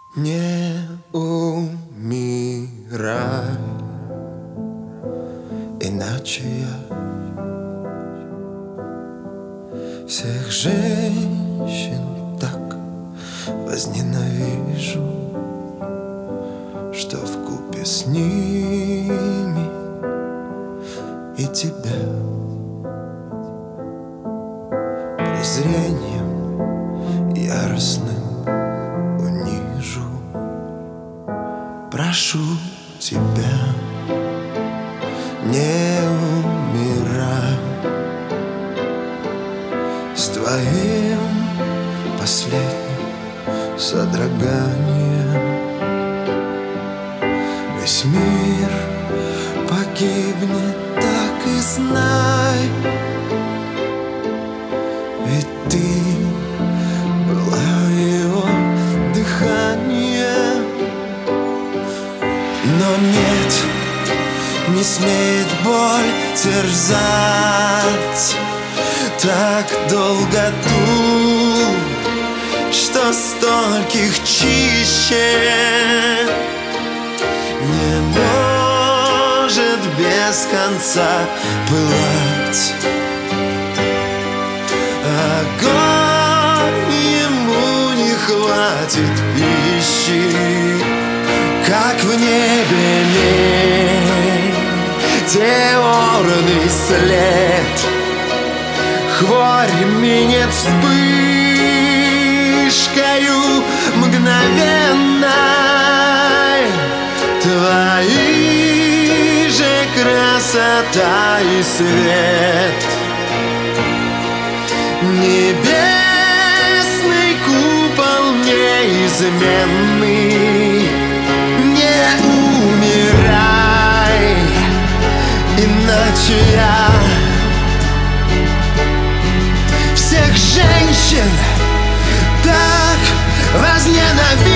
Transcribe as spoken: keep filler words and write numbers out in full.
Не умирай, иначе я всех женщин так возненавижу, что вкупе с ними и тебя презрением яростным унижу. Прошу тебя, не умирай с твоим последним содроганием. Весь мир погибнет, так и знай, ведь ты была его дыханием. Но нет, не смеет боль терзать так долго ту, что стольких чище не может без конца пылать. Огонь, ему не хватит пищи, как в небе метеорный след. Хворь минет вспышкою мгновенной. Твои же красота и свет, небесный купол неизменный. Не умирай, иначе я всех женщин так возненавижу,